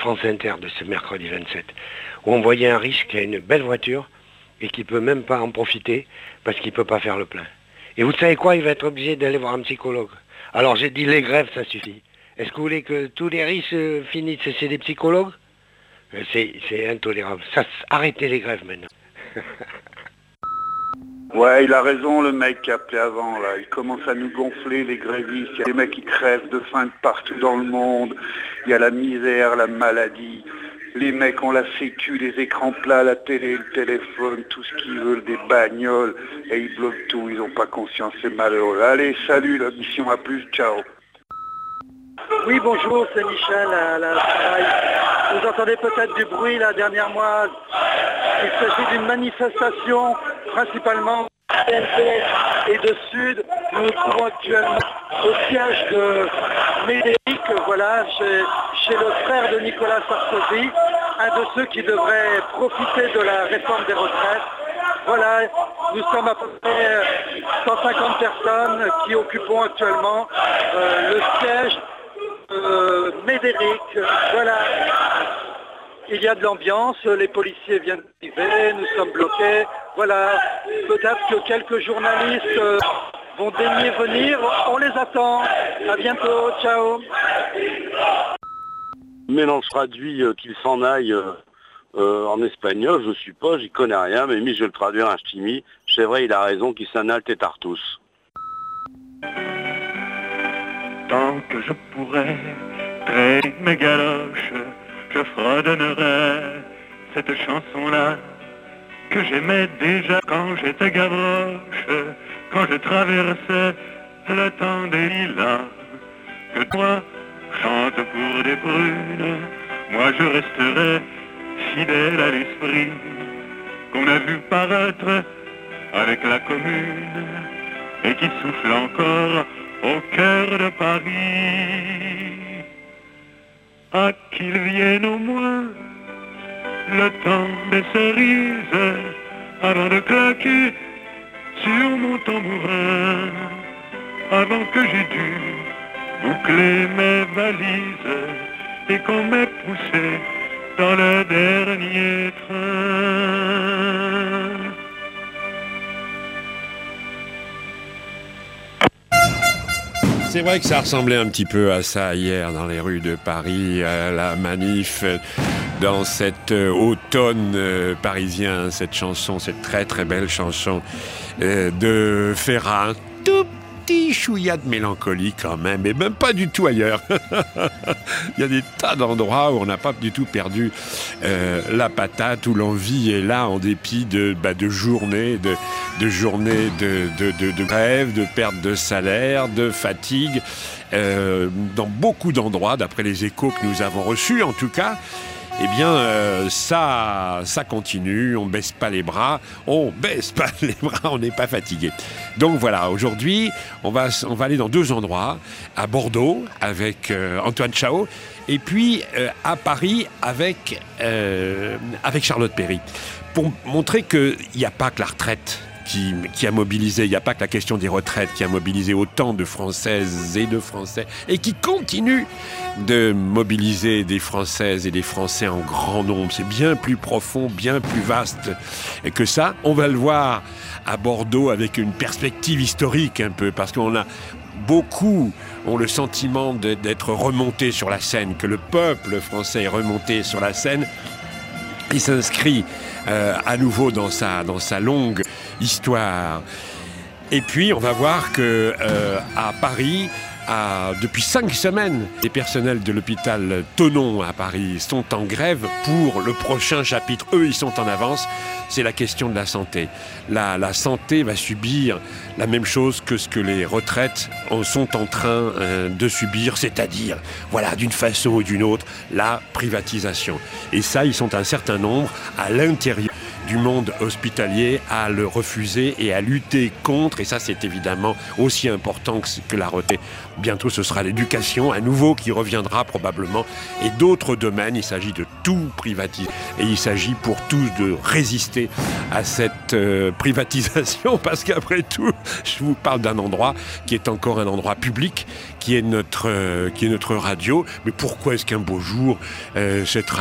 France Inter de ce mercredi 27, où on voyait un riche qui a une belle voiture et qui ne peut même pas en profiter parce qu'il ne peut pas faire le plein. Et vous savez quoi, il va être obligé d'aller voir un psychologue. Alors j'ai dit les grèves, ça suffit. Est-ce que vous voulez que tous les riches finissent chez des psychologues? C'est intolérable. Arrêtez les grèves maintenant. Ouais, il a raison le mec qui a appelé avant là. Il commence à nous gonfler les grévistes. Il y a des mecs qui crèvent de faim partout dans le monde. Il y a la misère, la maladie. Les mecs ont la sécu, les écrans plats, la télé, le téléphone, tout ce qu'ils veulent, des bagnoles. Et ils bloquent tout, ils n'ont pas conscience, c'est malheureux. Allez, salut, la mission, à plus, ciao. Oui, bonjour, c'est Michel à la travail. Vous entendez peut-être du bruit là dernièrement. Il s'agit d'une manifestation principalement CNP et de Sud. Nous nous trouvons actuellement au siège de Médéric, voilà, chez le frère de Nicolas Sarkozy, un de ceux qui devrait profiter de la réforme des retraites. Voilà, nous sommes à peu près 150 personnes qui occupons actuellement le siège Médéric, voilà. Il y a de l'ambiance, les policiers viennent d'arriver, nous sommes bloqués, voilà. Peut-être que quelques journalistes vont daigner venir, on les attend. À bientôt, ciao. Mélange traduit qu'il s'en aille en espagnol, je suppose, j'y connais rien, mais je vais le traduire en ch'timi. C'est vrai, il a raison, qu'il s'en aille tétartus. Tant que je pourrais traîner mes galoches, je fredonnerai cette chanson-là que j'aimais déjà quand j'étais gavroche, quand je traversais le temps des lilas. Que toi chante pour des prunes, moi je resterai fidèle à l'esprit qu'on a vu paraître avec la commune et qui souffle encore au cœur de Paris. À qu'il vienne au moins le temps des cerises avant de claquer sur mon tambourin, avant que j'ai dû boucler mes valises et qu'on m'ait poussé dans le dernier train. C'est vrai que ça ressemblait un petit peu à ça hier dans les rues de Paris, à la manif dans cet automne parisien, cette chanson, cette très très belle chanson de Ferrat. Un tout petit chouïa de mélancolie quand même, mais même pas du tout ailleurs. Il y a des tas d'endroits où on n'a pas du tout perdu la patate, où l'envie est là en dépit de journées, de journées de grève, de perte de salaire, de fatigue. Dans beaucoup d'endroits, d'après les échos que nous avons reçus en tout cas, eh bien, ça continue, on baisse pas les bras, on n'est pas fatigué. Donc voilà, aujourd'hui, on va aller dans 2 endroits, à Bordeaux avec Antoine Chao, et puis à Paris avec Charlotte Péry, pour montrer qu'il n'y a pas que la retraite qui a mobilisé, il n'y a pas que la question des retraites qui a mobilisé autant de Françaises et de Français, et qui continue de mobiliser des Françaises et des Français en grand nombre. C'est bien plus profond, bien plus vaste que ça. On va le voir à Bordeaux avec une perspective historique un peu, parce qu'on a beaucoup ont le sentiment d'être remontés sur la scène, que le peuple français est remonté sur la scène. Il s'inscrit à nouveau dans sa longue histoire. Et puis, on va voir que à Paris, depuis 5 semaines, les personnels de l'hôpital Thonon à Paris sont en grève pour le prochain chapitre. Eux, ils sont en avance. C'est la question de la santé. La santé va subir la même chose que ce que les retraites sont en train de subir, c'est-à-dire, voilà, d'une façon ou d'une autre, la privatisation. Et ça, ils sont un certain nombre à l'intérieur du monde hospitalier à le refuser et à lutter contre. Et ça, c'est évidemment aussi important que la retraite. Bientôt, ce sera l'éducation, à nouveau, qui reviendra probablement. Et d'autres domaines, il s'agit de tout privatiser. Et il s'agit pour tous de résister à cette privatisation, parce qu'après tout, je vous parle d'un endroit qui est encore un endroit public, qui est notre radio. Mais pourquoi est-ce qu'un beau jour, cette radio